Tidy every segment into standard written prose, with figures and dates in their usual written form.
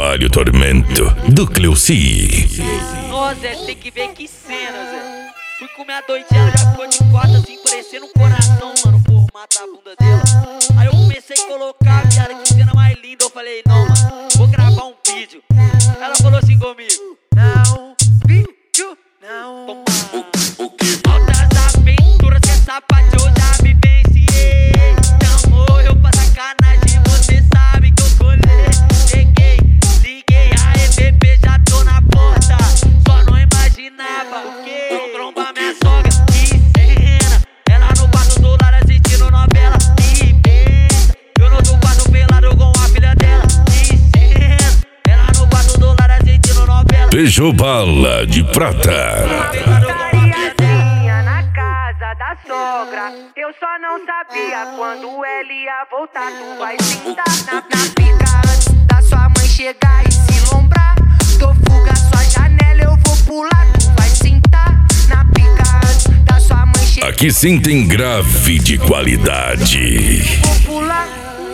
espalhe o tormento do Cleuci. Nossa, Zé, tem que ver que cena, Zé. Fui comer a doidinha, ela já ficou de quatro assim, parecendo um coração, mano, o formato da bunda dela. Aí eu comecei a colocar, viado, que cena mais linda. Eu falei, não, mano, vou gravar um vídeo. Ela falou assim comigo: não, vídeo, não. Altas aventuras, cê sabe que eu já me venciei. Amor, eu pra sacanagem, você sabe que eu colei. Cheguei, liguei, a EVP, já tô na porta. Só não imaginava o quê? Vou trombar minha sogra, que cena. Ela no quarto do lado assistindo novela, que pensa. Eu no outro quarto pelado com a filha dela, que cena. Ela no quarto do lado assistindo novela. Beijo Bala de Prata. Na casa da sogra, eu só não sabia quando ele ia voltar. Tu vai sentar na pica antes da sua mãe chegar e se lombrar. Tô fuga sua janela, eu vou pular. Tu vai sentar na pica antes da sua mãe chegar. Aqui sim tem grave de qualidade. Vou pular.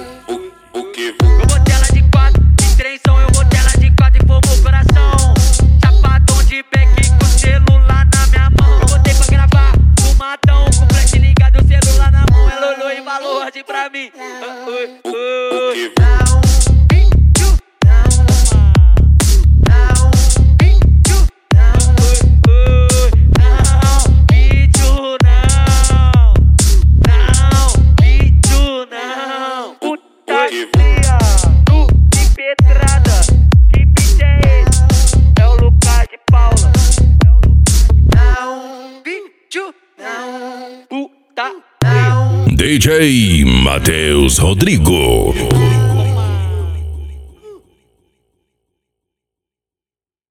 Eu botei ela de quatro, de três são. Eu botei ela de quatro e formou o coração. Chapadão de beck com o celular na minha mão. Eu botei pra gravar, fumadão, com o flash ligado, o celular na mão. Ela olhou e falou ordem pra mim. Não, vídeo, não. Não, vídeo, não. Não, vídeo, não. Não, vídeo, não. Puta fria, que pedrada. Que bicho é esse? É o Lucas de Paula. Não, vídeo, não. Puta, não. DJ Matheus Rodrigo.